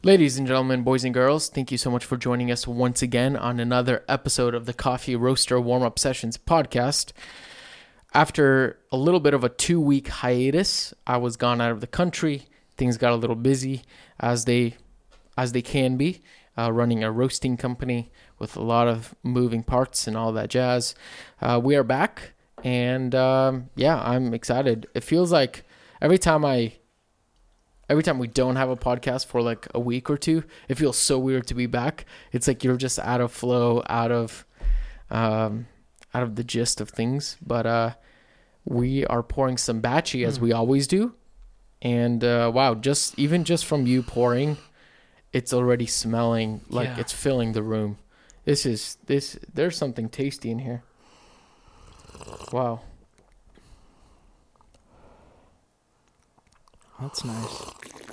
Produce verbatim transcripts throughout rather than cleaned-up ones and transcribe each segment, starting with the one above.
Ladies and gentlemen, boys and girls, thank you so much for joining us once again on another episode of the Coffee Roaster Warm-Up Sessions podcast. After a little bit of a two-week hiatus, I was gone out of the country. Things got a little busy, as they as they can be, uh, running a roasting company with a lot of moving parts and all that jazz. Uh, we are back, and um, yeah, I'm excited. It feels like every time I... Every time we don't have a podcast for like a week or two, it feels so weird to be back. It's like you're just out of flow, out of um, out of the gist of things. But uh, we are pouring some batchy as mm. we always do. And uh, wow, just even just from you pouring, it's already smelling like yeah. it's filling the room. This is this. There's something tasty in here. Wow. That's nice.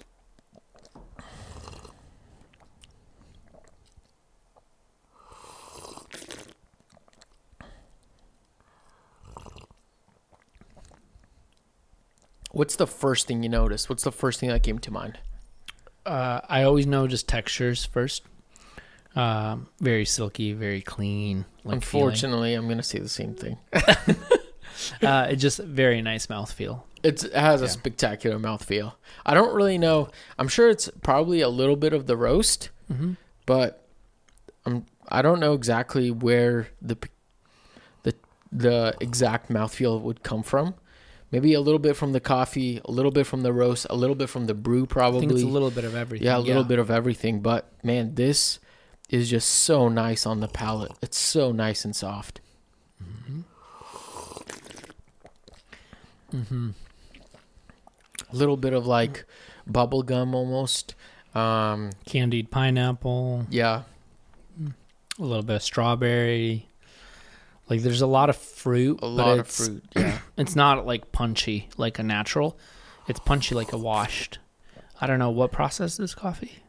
What's the first thing you noticed? What's the first thing that came to mind? Uh, I always know just textures first. Um, very silky, very clean. Like Unfortunately, feeling. I'm going to say the same thing. uh, it's just very nice mouthfeel. It's, it has a yeah. spectacular mouthfeel. I don't really know. I'm sure it's probably a little bit of the roast, mm-hmm. but I'm, I don't know exactly where the the the exact mouthfeel would come from. Maybe a little bit from the coffee, a little bit from the roast, a little bit from the brew probably. I think it's a little bit of everything. Yeah, a little yeah. bit of everything. But, man, this is just so nice on the palate. It's so nice and soft. Mm-hmm. Mm-hmm. A little bit of like bubble gum almost. Um, Candied pineapple. Yeah. A little bit of strawberry. Like there's a lot of fruit. A lot of fruit, yeah. It's not like punchy like a natural. It's punchy like a washed. I don't know what process this coffee.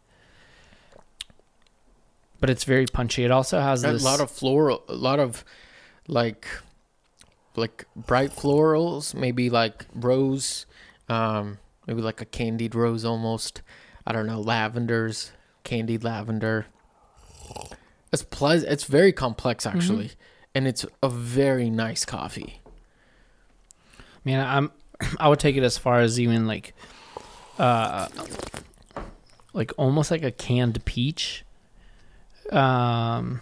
But it's very punchy. It also has a this... A lot of floral, a lot of like... like bright florals, maybe like rose, um, maybe like a candied rose almost. I don't know, lavenders, candied lavender. It's pleasant. It's very complex actually, mm-hmm. and it's a very nice coffee. Man, I'm. I would take it as far as even like, uh, like almost like a canned peach. Um.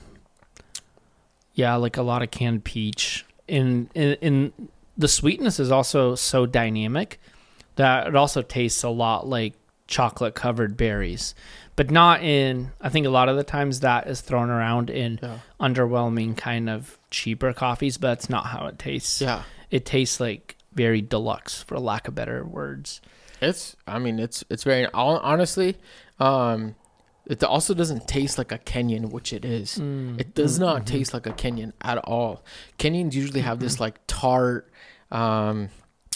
Yeah, like a lot of canned peach. In, in in the sweetness is also so dynamic that it also tastes a lot like chocolate covered berries, but not in, I think a lot of the times that is thrown around in yeah. underwhelming kind of cheaper coffees, but that's not how it tastes. Yeah. It tastes like very deluxe, for lack of better words. It's, I mean, it's, it's very, honestly, um, it also doesn't taste like a Kenyan, which it is. Mm, it does mm, not mm-hmm. taste like a Kenyan at all. Kenyans usually have mm-hmm. this like tart, um,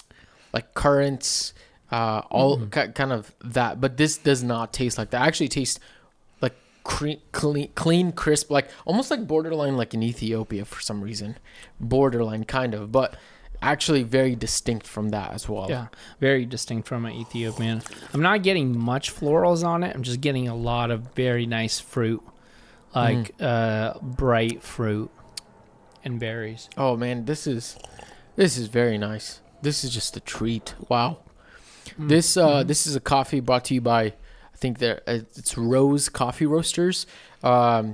like currants, uh, all mm-hmm. k- kind of that. But this does not taste like that. It actually tastes like cre- clean, clean, crisp, like almost like borderline like in Ethiopia for some reason. Borderline kind of, but actually very distinct from that as well. Yeah, very distinct from an Ethiopian. I'm not getting much florals on it. I'm just getting a lot of very nice fruit, like mm. uh, bright fruit and berries. Oh man, this is this is very nice. This is just a treat. Wow. Mm. This uh, mm-hmm. this is a coffee brought to you by, I think that it's Rose Coffee Roasters. Um,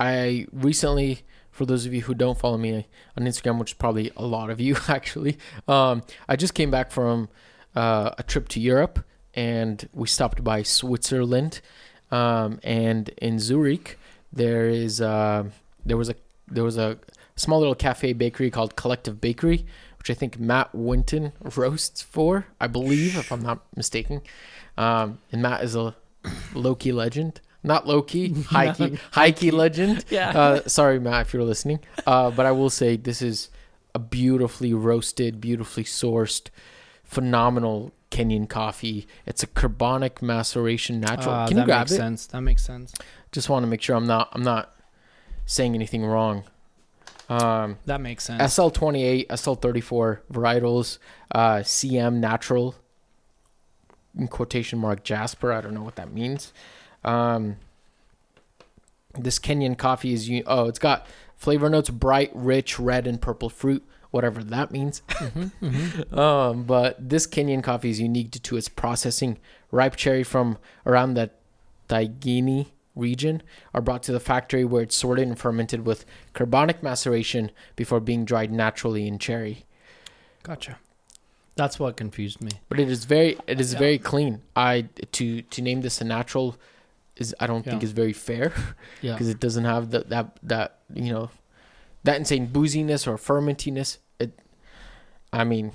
I recently. For those of you who don't follow me on Instagram, which is probably a lot of you actually, um, I just came back from uh, a trip to Europe, and we stopped by Switzerland. Um, and in Zurich, there is uh, there was a there was a small little cafe bakery called Collective Bakery, which I think Matt Winton roasts for, I believe, if I'm not mistaken. Um, and Matt is a low-key legend. Not low-key, high-key, high-key legend. Yeah. Uh, sorry, Matt, if you're listening. Uh, but I will say this is a beautifully roasted, beautifully sourced, phenomenal Kenyan coffee. It's a carbonic maceration natural. Uh, Can you grab makes it? Sense. That makes sense. Just want to make sure I'm not I'm not saying anything wrong. Um, that makes sense. S L twenty-eight, S L thirty-four varietals, uh, C M natural. in quotation mark Jasper. I don't know what that means. Um, this Kenyan coffee is u- oh, it's got flavor notes: bright, rich, red, and purple fruit, whatever that means. Mm-hmm, mm-hmm. um, but this Kenyan coffee is unique due to its processing. Ripe cherry from around the Taigini region are brought to the factory where it's sorted and fermented with carbonic maceration before being dried naturally in cherry. Gotcha. That's what confused me. But it is very, it is Yeah. very clean. I to to name this a natural is I don't think Yeah. is very fair Yeah. because it doesn't have the, that that you know that insane booziness or fermentiness. It, I mean,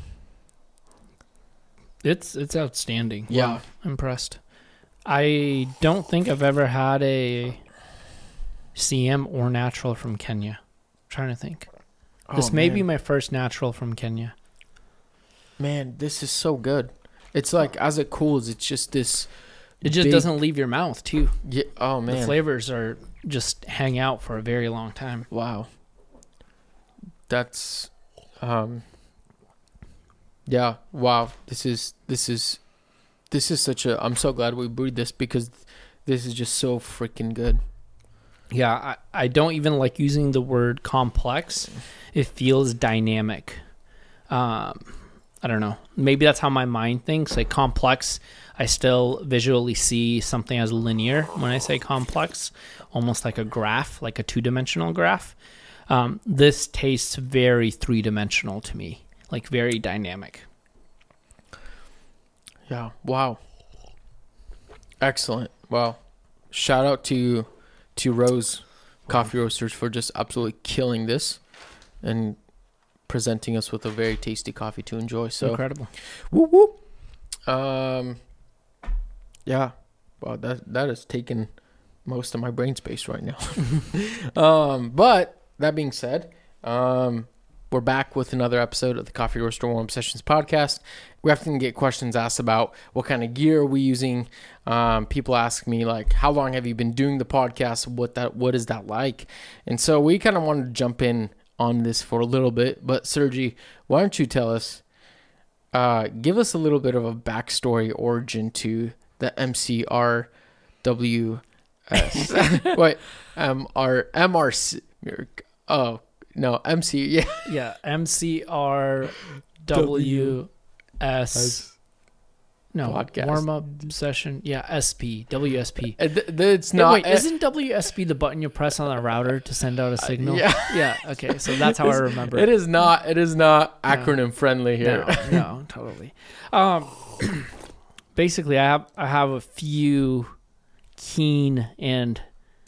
It's it's outstanding. Yeah. Wow. Impressed. I don't think I've ever had a C M or natural from Kenya. I'm trying to think. This oh, may man. be my first natural from Kenya. Man, this is so good. It's like as it cools, it's just this. It just big- doesn't leave your mouth too. Yeah. Oh man. The flavors are just hang out for a very long time. Wow. That's, um. Yeah. Wow. This is this is, this is such a. I'm so glad we brewed this because this is just so freaking good. Yeah, I, I don't even like using the word complex. It feels dynamic. Um, I don't know. Maybe that's how my mind thinks. Like complex, I still visually see something as linear when I say complex, almost like a graph, like a two-dimensional graph. Um, this tastes very three-dimensional to me, like very dynamic. Yeah. Wow. Excellent. Wow. Shout out to to Rose Coffee Roasters for just absolutely killing this and presenting us with a very tasty coffee to enjoy. So Incredible. whoop whoop. Um yeah. Wow, that that has taken most of my brain space right now. um but that being said, um we're back with another episode of the Coffee Roaster Warm Sessions podcast. We often get questions asked about what kind of gear are we using. Um, people ask me like, how long have you been doing the podcast? What that what is that like? And so we kind of wanted to jump in on this for a little bit. But Sergi, why don't you tell us, uh, give us a little bit of a backstory origin to the M C R W S. Wait, M R M R C. Oh. No, M C, yeah. Yeah, M C R W S. No, Podcast. warm up session. Yeah, S P, W S P. Uh, th- th- It's Hey, not. wait, isn't W S P the button you press on the router to send out a signal? yeah. Yeah, okay, so that's how I remember It it. is not. It is not No. acronym friendly here. No, no, totally. Um, basically, I have I have a few keen and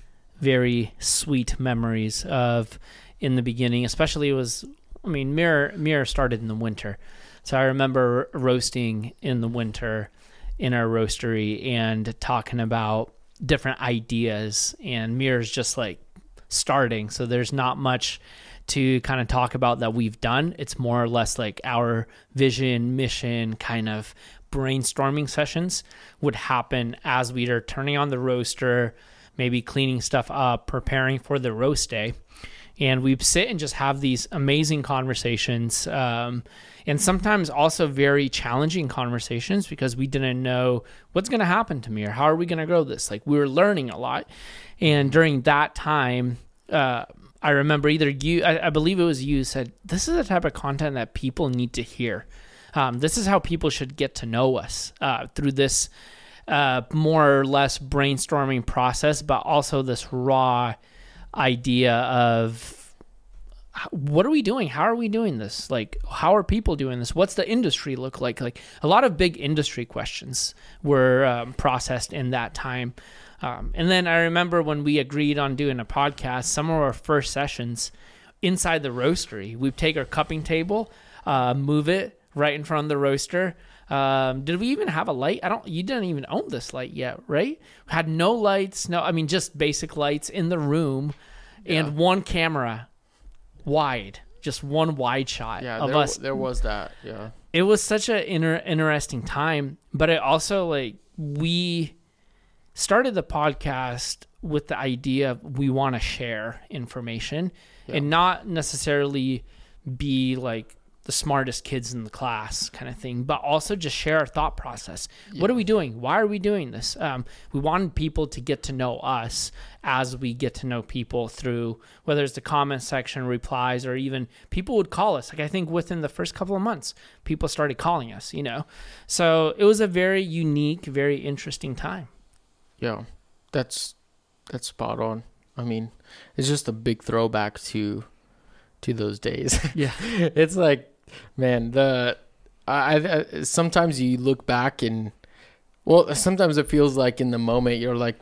very sweet memories of in the beginning, especially it was, I mean, Mirror Mirror started in the winter. So I remember roasting in the winter in our roastery and talking about different ideas, and Mirror's just like starting. So there's not much to kind of talk about that we've done. It's more or less like our vision, mission, kind of brainstorming sessions would happen as we are turning on the roaster, maybe cleaning stuff up, preparing for the roast day. And we'd sit and just have these amazing conversations, um, and sometimes also very challenging conversations because we didn't know what's going to happen to me or how are we going to grow this. Like we were learning a lot. And during that time, uh, I remember either you, I, I believe it was you, said, this is the type of content that people need to hear. Um, this is how people should get to know us uh, through this uh, more or less brainstorming process, but also this raw idea of what are we doing? How are we doing this? Like, how are people doing this? What's the industry look like? Like a lot of big industry questions were um, processed in that time. Um, and then I remember when we agreed on doing a podcast, some of our first sessions inside the roastery, we'd take our cupping table, uh, move it right in front of the roaster. Um, did we even have a light? I don't, you didn't even own this light yet, right? We had no lights. No, I mean, just basic lights in the room and Yeah. one camera wide, just one wide shot Yeah, of there, us. there was that. Yeah. It was such an inter- interesting time, but it also like we started the podcast with the idea of we want to share information Yeah. and not necessarily be like the smartest kids in the class kind of thing, but also just share our thought process. Yeah. What are we doing? Why are we doing this? Um, we wanted people to get to know us as we get to know people through, whether it's the comment section, replies, or even people would call us. Like I think within the first couple of months, people started calling us, you know? So it was a very unique, very interesting time. Yeah, that's, that's spot on. I mean, it's just a big throwback to, to those days. Yeah. It's like, man, the I, I sometimes you look back and, well, sometimes it feels like in the moment you're like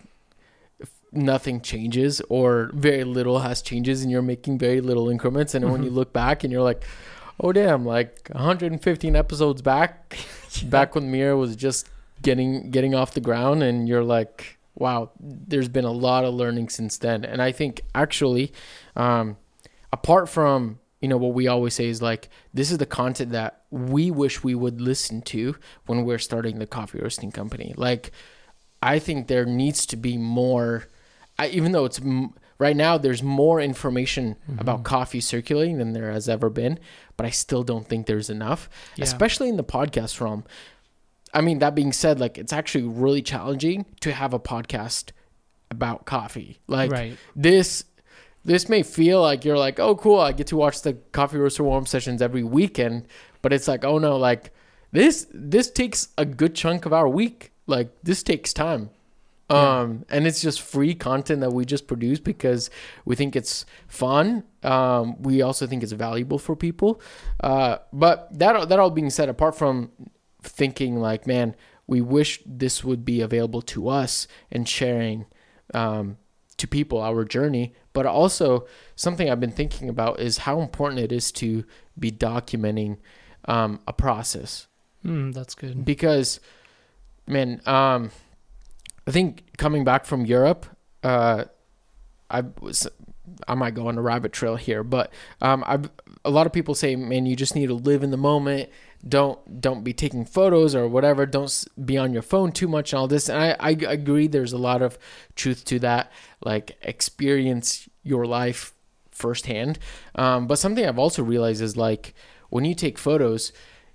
nothing changes or very little has changes and you're making very little increments. And mm-hmm. when you look back and you're like, oh damn, like one hundred fifteen episodes back, yeah. back when Mira was just getting getting off the ground, and you're like, wow, there's been a lot of learning since then. And I think actually, um, apart from, you know, what we always say is like, this is the content that we wish we would listen to when we're starting the coffee roasting company. Like, I think there needs to be more, I, even though it's right now, there's more information mm-hmm. about coffee circulating than there has ever been, but I still don't think there's enough, yeah. especially in the podcast realm. I mean, that being said, like, it's actually really challenging to have a podcast about coffee. Like right. this, This may feel like you're like, oh, cool, I get to watch the Coffee Roaster Warm sessions every weekend. But it's like, oh, no, like this this takes a good chunk of our week. Like this takes time. Yeah. Um, and it's just free content that we just produce because we think it's fun. Um, we also think it's valuable for people. Uh, but that, that all being said, apart from thinking like, man, we wish this would be available to us and sharing um, to people our journey. But also something I've been thinking about is how important it is to be documenting um, a process. Mm, that's good. Because, man, um, I think coming back from Europe, uh, I was, I might go on a rabbit trail here, but um, I've, a lot of people say, man, you just need to live in the moment. Don't don't be taking photos or whatever. Don't be on your phone too much and all this. And I, I agree there's a lot of truth to that. Like, experience your life firsthand. Um, but something I've also realized is, like, when you take photos,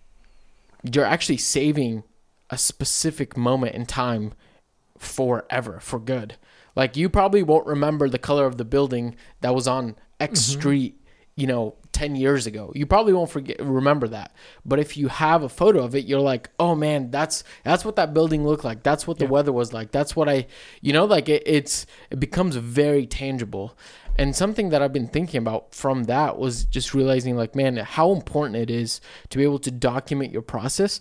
you're actually saving a specific moment in time forever, for good. Like, you probably won't remember the color of the building that was on X mm-hmm. street, you know, ten years ago. You probably won't forget, remember that. But if you have a photo of it, you're like, oh man, that's, that's what that building looked like. That's what the yeah. weather was like. That's what I, you know, like it, it's, it becomes very tangible. And something that I've been thinking about from that was just realizing, like, man, how important it is to be able to document your process,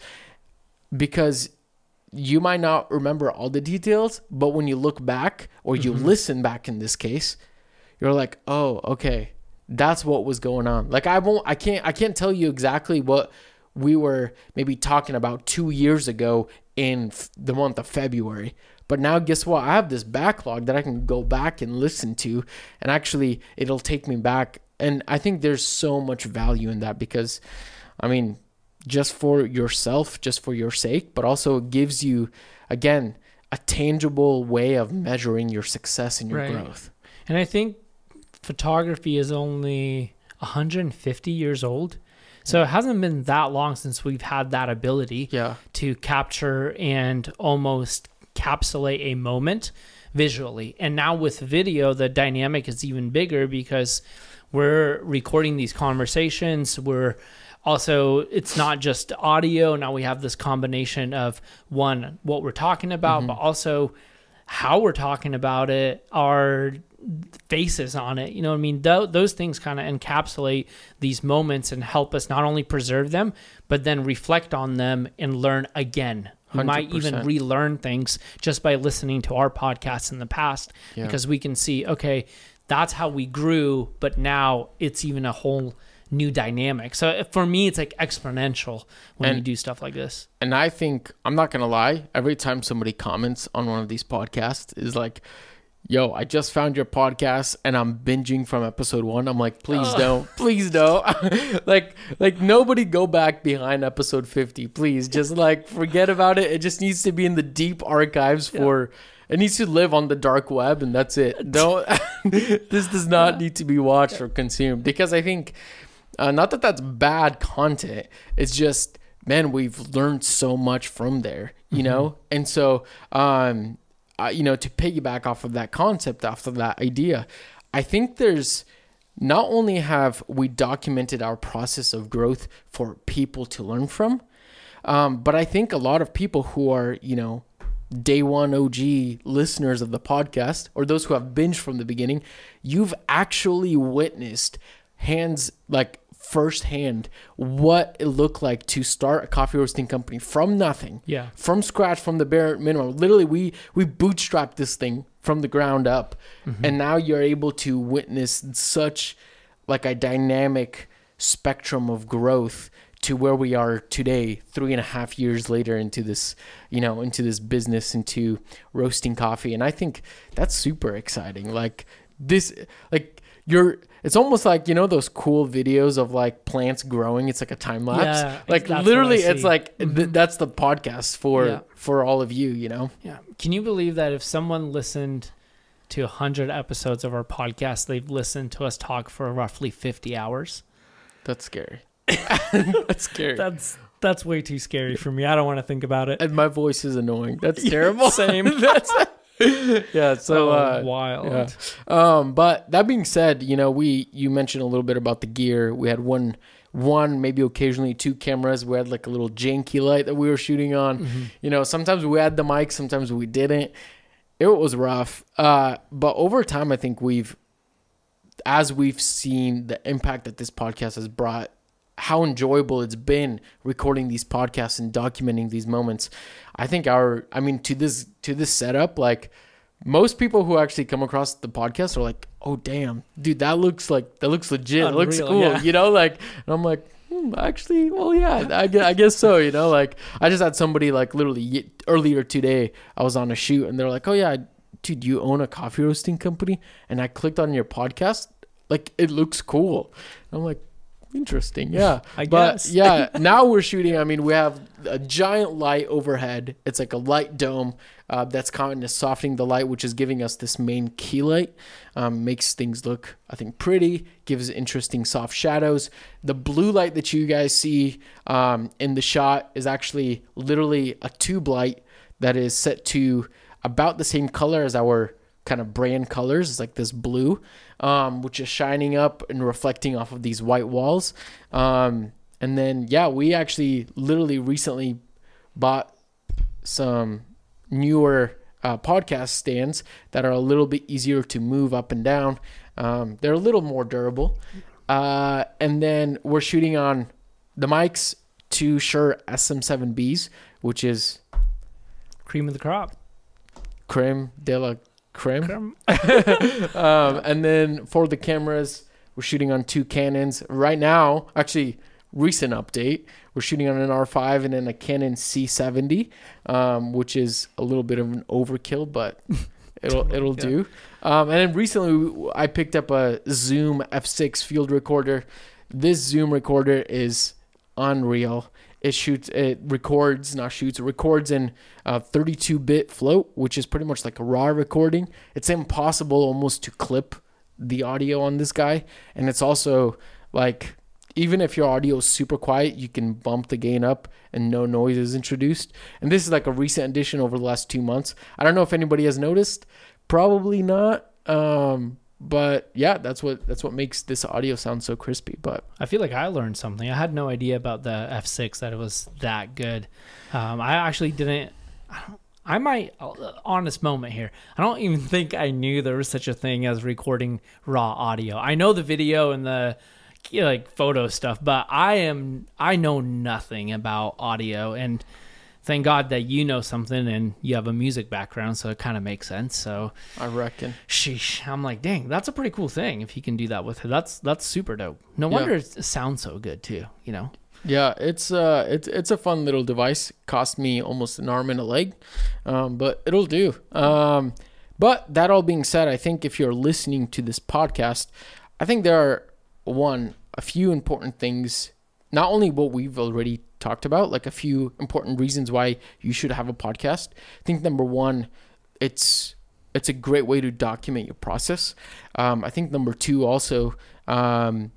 because you might not remember all the details, but when you look back or you mm-hmm. listen back in this case, you're like, oh, okay, that's what was going on. Like, I won't, I can't, I can't tell you exactly what we were maybe talking about two years ago in f- the month of February. But now guess what? I have this backlog that I can go back and listen to, and actually it'll take me back. And I think there's so much value in that because, I mean, just for yourself, just for your sake, but also it gives you, again, a tangible way of measuring your success and your right. growth. And I think photography is only one hundred fifty years old. So it hasn't been that long since we've had that ability yeah. to capture and almost encapsulate a moment visually. And now with video, the dynamic is even bigger because we're recording these conversations. We're also, it's not just audio. Now we have this combination of, one, what we're talking about, mm-hmm. but also how we're talking about it, our faces on it. You know what I mean? Th- those things kind of encapsulate these moments and help us not only preserve them, but then reflect on them and learn again. We might even relearn things just by listening to our podcasts in the past, yeah. because we can see, okay, that's how we grew, but now it's even a whole new dynamic. So for me, it's like exponential when and, you do stuff like this. And I think, I'm not going to lie, every time somebody comments on one of these podcasts is like, yo, I just found your podcast and I'm binging from episode one. I'm like, please oh. don't, please don't. like, like nobody go back behind episode fifty, please. Just like forget about it. It just needs to be in the deep archives for, yeah. it needs to live on the dark web, and that's it. Don't, this does not need to be watched or consumed, because I think Uh, not that that's bad content. It's just, man, we've learned so much from there, you mm-hmm. know? And so, um, uh, you know, to piggyback off of that concept, off of that idea, I think there's, not only have we documented our process of growth for people to learn from, um, but I think a lot of people who are, you know, day one O G listeners of the podcast, or those who have binged from the beginning, you've actually witnessed hands, like firsthand, what it looked like to start a coffee roasting company from nothing, yeah, from scratch, from the bare minimum. Literally, we we bootstrapped this thing from the ground up, mm-hmm. and now you're able to witness such like a dynamic spectrum of growth to where we are today, three and a half years later into this, you know, into this business, into roasting coffee. And I think that's super exciting. Like this, like you're, it's almost like, you know, those cool videos of like plants growing. It's like a time lapse. Yeah, like literally it's like, mm-hmm. th- that's the podcast for, yeah. for all of you, you know? Yeah. Can you believe that if someone listened to a hundred episodes of our podcast, they've listened to us talk for roughly fifty hours? That's scary. That's scary. That's that's way too scary for me. I don't want to think about it. And my voice is annoying. That's terrible. Same. That's yeah. So oh, uh, wild. Yeah. Um, but that being said, you know, we you mentioned a little bit about the gear. We had one, one maybe occasionally two cameras. We had like a little janky light that we were shooting on. Mm-hmm. You know, sometimes we had the mic, sometimes we didn't. It was rough. Uh, but over time, I think we've, as we've seen the impact that this podcast has brought, how enjoyable it's been recording these podcasts and documenting these moments. I think our, I mean, to this, to this setup, like most people who actually come across the podcast are like, oh damn, dude, that looks like, that looks legit. Unreal, it looks cool. Yeah. You know, like, and I'm like, hmm, actually, well, yeah, I guess, I guess so. You know, like I just had somebody like literally earlier today, I was on a shoot and they're like, oh yeah, dude, you own a coffee roasting company? And I clicked on your podcast. Like, it looks cool. I'm like, interesting. Yeah. I but guess. yeah, now we're shooting. I mean, we have a giant light overhead. It's like a light dome uh, that's kind of softening the light, which is giving us this main key light. Um, makes things look, I think, pretty, gives interesting soft shadows. The blue light that you guys see um, in the shot is actually literally a tube light that is set to about the same color as our kind of brand colors. It's like this blue, um, which is shining up and reflecting off of these white walls. Um, and then, yeah, we actually literally recently bought some newer uh, podcast stands that are a little bit easier to move up and down. Um, they're a little more durable. Uh, and then we're shooting on the mics, two Shure S M seven Bs, which is cream of the crop. Creme de la creme. creme. um, and then for the cameras, we're shooting on two Canons. Right now, actually, recent update, we're shooting on an R five and then a Canon C seventy, um, which is a little bit of an overkill, but it'll it'll yeah. do. Um, and then recently, I picked up a Zoom F six field recorder. This Zoom recorder is unreal. It shoots, it records, not shoots, it records in uh, thirty-two bit float, which is pretty much like a raw recording. It's impossible almost to clip the audio on this guy. And it's also like, even if your audio is super quiet, you can bump the gain up and no noise is introduced. And this is like a recent addition over the last two months. I don't know if anybody has noticed. Probably not. Um, But yeah, that's what that's what makes this audio sound so crispy. But I feel like I learned something. I had no idea about the F six, that it was that good. Um, I actually didn't. I don't. I might honest moment here. I don't even think I knew there was such a thing as recording raw audio. I know the video and the you know, like photo stuff, but I am I know nothing about audio. And thank God that you know something and you have a music background, so it kind of makes sense. So I reckon. Sheesh. I'm like, dang, that's a pretty cool thing if you can do that with it. That's that's super dope. No wonder yeah. it sounds so good too, you know? Yeah, it's uh it's it's a fun little device. Cost me almost an arm and a leg. Um, but it'll do. Um but that all being said, I think if you're listening to this podcast, I think there are one, a few important things, not only what we've already talked about, like a few important reasons why you should have a podcast. I think number one, it's it's a great way to document your process. Um, I think number two also, um,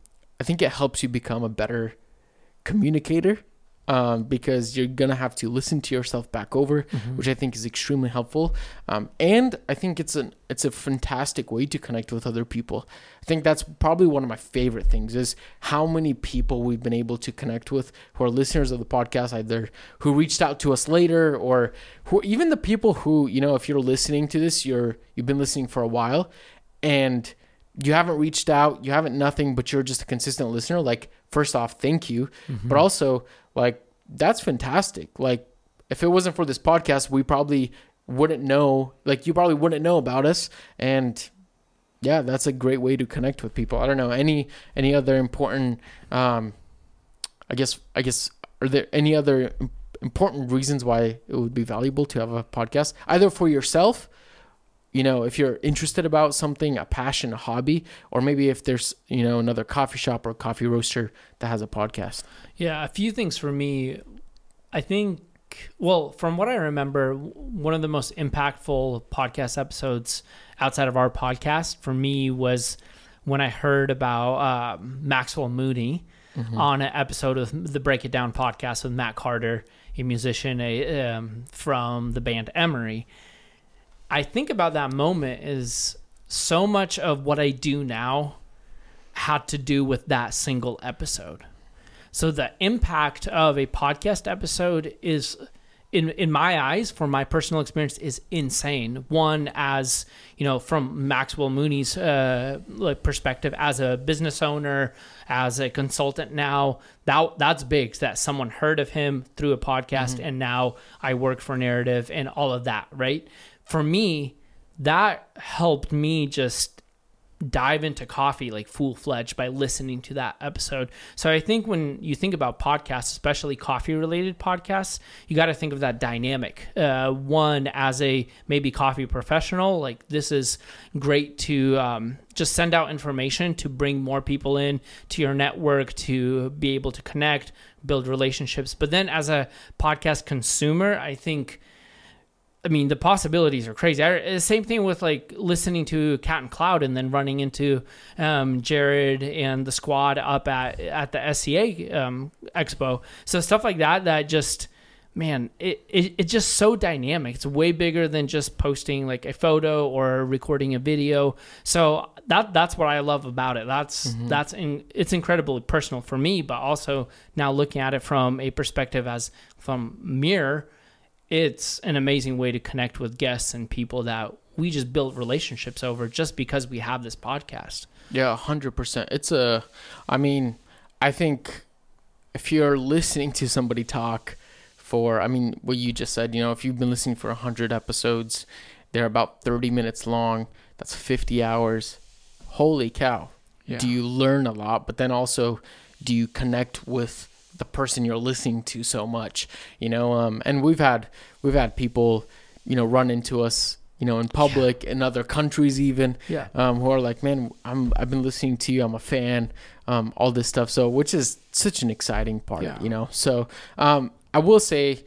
I think it helps you become a better communicator, um, because you're going to have to listen to yourself back over, mm-hmm. which I think is extremely helpful. Um, and I think it's an, it's a fantastic way to connect with other people. I think that's probably one of my favorite things is how many people we've been able to connect with who are listeners of the podcast, either who reached out to us later or who, even the people who, you know, if you're listening to this, you're, you've been listening for a while and you haven't reached out, you haven't nothing, but you're just a consistent listener. Like, first off, thank you. Mm-hmm. But also, like, that's fantastic. Like, if it wasn't for this podcast, we probably wouldn't know, like, you probably wouldn't know about us. And yeah, that's a great way to connect with people. I don't know, any, any other important, um, I guess, I guess, are there any other important reasons why it would be valuable to have a podcast, either for yourself, you know, if you're interested about something, a passion, a hobby, or maybe if there's, you know, another coffee shop or coffee roaster that has a podcast? Yeah, a few things for me. I think, well, from what I remember, one of the most impactful podcast episodes outside of our podcast for me was when I heard about uh, Maxwell Mooney mm-hmm. on an episode of the Break It Down podcast with Matt Carter, a musician a, um, from the band Emery. I think about that moment is so much of what I do now had to do with that single episode. So the impact of a podcast episode is, in in my eyes, from my personal experience, is insane. One, as you know, from Maxwell Mooney's uh, perspective, as a business owner, as a consultant now, that that's big. That someone heard of him through a podcast, mm-hmm. and now I work for Narrative and all of that, right? For me, that helped me just dive into coffee like full-fledged by listening to that episode. So I think when you think about podcasts, especially coffee-related podcasts, you got to think of that dynamic. Uh, one, as a maybe coffee professional, like this is great to um, just send out information to bring more people in to your network, to be able to connect, build relationships. But then as a podcast consumer, I think I mean, the possibilities are crazy. I, same thing with like listening to Cat and Cloud and then running into um, Jared and the squad up at at the S C A um, Expo. So stuff like that, that just, man, it, it it's just so dynamic. It's way bigger than just posting like a photo or recording a video. So that that's what I love about it. That's mm-hmm. that's in, it's incredibly personal for me, but also now looking at it from a perspective as from Mirror, it's an amazing way to connect with guests and people that we just build relationships over just because we have this podcast. Yeah, one hundred percent. It's a, I mean, I think if you're listening to somebody talk for, I mean, what you just said, you know, if you've been listening for one hundred episodes, they're about thirty minutes long. That's fifty hours. Holy cow. Yeah. Do you learn a lot? But then also, do you connect with the person you're listening to so much, you know? Um, and we've had, we've had people, you know, run into us, you know, in public, yeah. in other countries even, yeah. um, who are like, man, I'm, I've been listening to you. I'm a fan, um, all this stuff. So, which is such an exciting part, yeah. you know? So, um, I will say,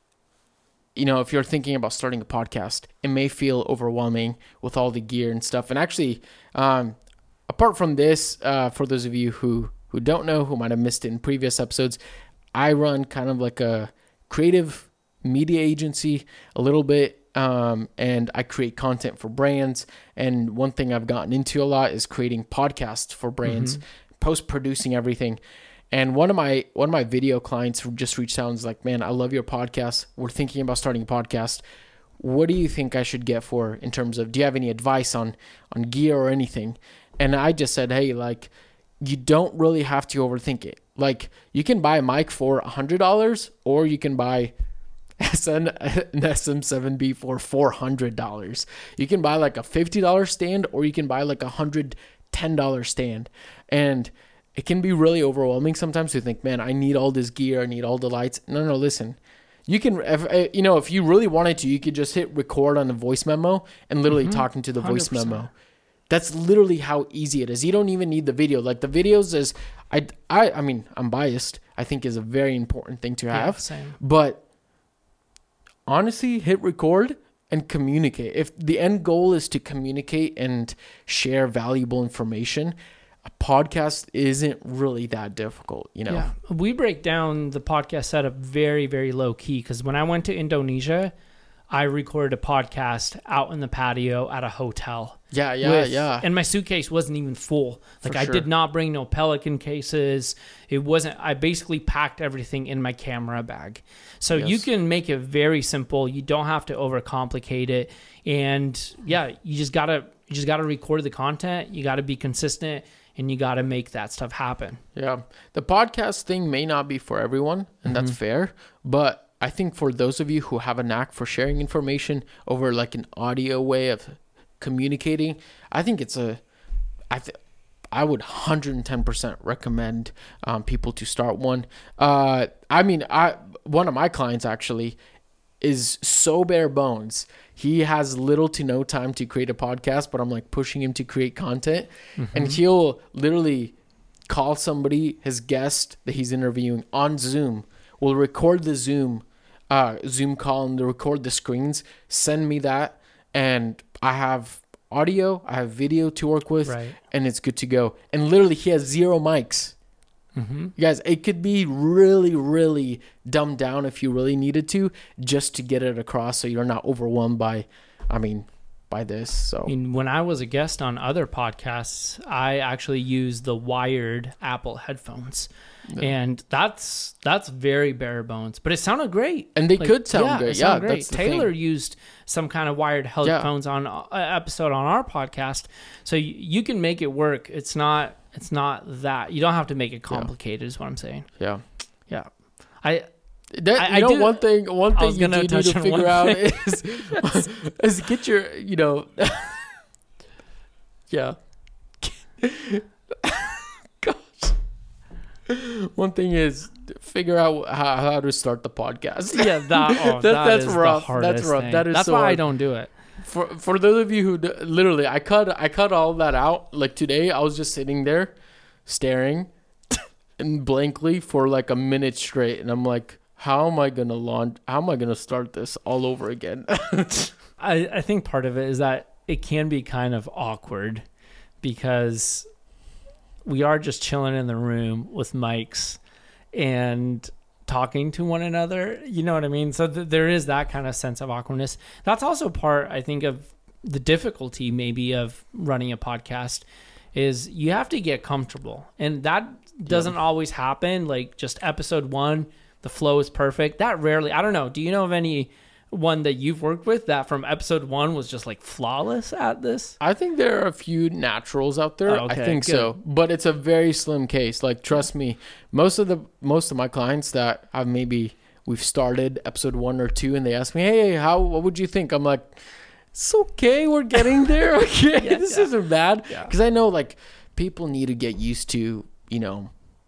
you know, if you're thinking about starting a podcast, it may feel overwhelming with all the gear and stuff. And actually, um, apart from this, uh, for those of you who, who don't know, who might have missed it in previous episodes, I run kind of like a creative media agency a little bit, um, and I create content for brands. And one thing I've gotten into a lot is creating podcasts for brands, mm-hmm. post-producing everything. And one of my one of my video clients who just reached out and was like, man, I love your podcast. We're thinking about starting a podcast. What do you think I should get for in terms of, do you have any advice on on gear or anything? And I just said, hey, like, you don't really have to overthink it. Like, you can buy a mic for one hundred dollars or you can buy an S M seven B for four hundred dollars. You can buy like a fifty dollars stand or you can buy like a one hundred ten dollars stand. And it can be really overwhelming sometimes to think, man, I need all this gear. I need all the lights. No, no, listen. You can, if, you know, if you really wanted to, you could just hit record on a voice memo and literally mm-hmm. talk into the voice one hundred percent. Memo. That's literally how easy it is. You don't even need the video. Like the videos is, I, I, I mean, I'm biased. I think is a very important thing to have. Yeah, same. But honestly, hit record and communicate. If the end goal is to communicate and share valuable information, a podcast isn't really that difficult, you know? Yeah. We break down the podcast setup very, very low key because when I went to Indonesia, I recorded a podcast out in the patio at a hotel. Yeah, yeah, with, yeah. And my suitcase wasn't even full. Like For I sure. did not bring no Pelican cases. It wasn't, I basically packed everything in my camera bag. So Yes. you can make it very simple. You don't have to overcomplicate it. And yeah, you just gotta, you just gotta record the content. You gotta be consistent and you gotta make that stuff happen. Yeah. The podcast thing may not be for everyone, and that's fair. But I think for those of you who have a knack for sharing information over like an audio way of communicating, I think it's a, I th- I would one hundred ten percent recommend um, people to start one. Uh, I mean, I one of my clients actually is so bare bones. He has little to no time to create a podcast, but I'm like pushing him to create content, and he'll literally call somebody, his guest that he's interviewing on Zoom, will record the Zoom uh, Zoom call and record the screens, send me that, and I have audio, I have video to work with, Right. and it's good to go. And literally, he has zero mics. Mm-hmm. You guys, it could be really, really dumbed down if you really needed to, just to get it across so you're not overwhelmed by, I mean, by this. So I mean, when I was a guest on other podcasts, I actually used the wired Apple headphones. And that's that's very bare bones, but it sounded great. And they Like, could sound yeah, great. it sounded Yeah, great. that's the Taylor thing. used some kind of wired headphones on an episode on our podcast, so you, you can make it work. It's not it's not that you don't have to make it complicated. Is what I'm saying. yeah. Yeah, I That, I- you I know, do- one thing, one I thing was you gonna do need touch to on figure one out thing. is, is get your, you know, yeah. Gosh. One thing is figure out how, how to start the podcast. yeah that, oh, That- that that's is rough. The hardest That's rough. thing. That is That's so why I hard. don't do it. For for those of you who d- literally, I cut I cut all that out. Like today, I was just sitting there, staring, and blankly for like a minute straight, and I'm like, how am I gonna launch? How am I gonna start this all over again? I, I think part of it is that it can be kind of awkward because we are just chilling in the room with mics and talking to one another. You know what I mean? So th- there is that kind of sense of awkwardness. That's also part, I think, of the difficulty maybe of running a podcast is you have to get comfortable. And that doesn't always happen. Like just episode one, the flow is perfect. That rarely, I don't know. Do you know of any one that you've worked with that from episode one was just like flawless at this? I think there are a few naturals out there. Oh, okay, I think good. so, but it's a very slim case. Like, trust me, most of the most of my clients that have maybe we've started episode one or two, and they ask me, "Hey, how? What would you think?" I'm like, "It's okay. We're getting there. Okay, Yeah, this yeah. isn't bad." Yeah. Because I know like people need to get used to, you know,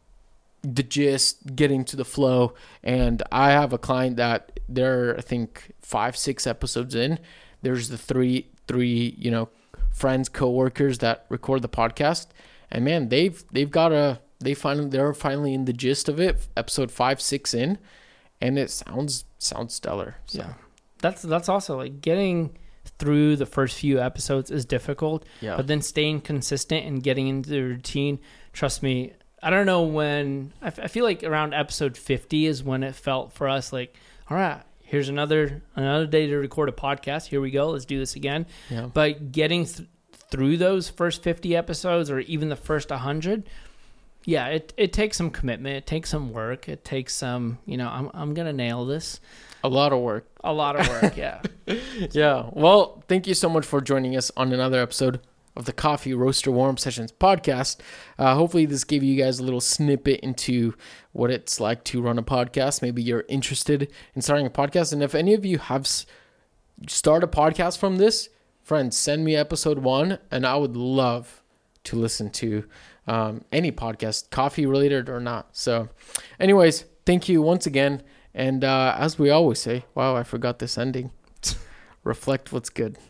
the gist, getting to the flow. And I have a client that they're, I think, five, six episodes in. There's the three, three, you know, friends, coworkers that record the podcast, and man, they've they've got a they finally they're finally in the gist of it. Episode five, six in, and it sounds sounds stellar. So. Yeah. That's that's also like getting through the first few episodes is difficult, Yeah. but then staying consistent and getting into the routine, trust me, I don't know when, I, f- I feel like around episode fifty is when it felt for us like, all right, here's another another day to record a podcast. Here we go. Let's do this again. Yeah. But getting th- through those first fifty episodes or even the first one hundred, yeah, it, it takes some commitment. It takes some work. It takes some, you know, I'm I'm going to nail this. A lot of work. A lot of work, yeah. Yeah. Well, thank you so much for joining us on another episode of the Coffee Roaster Warm Sessions podcast. Uh, hopefully this gave you guys a little snippet into what it's like to run a podcast. Maybe you're interested in starting a podcast. And if any of you have s- start a podcast from this, friends, send me episode one, and I would love to listen to um, any podcast, coffee related or not. So anyways, thank you once again. And uh, as we always say, wow, I forgot this ending. Reflect what's good.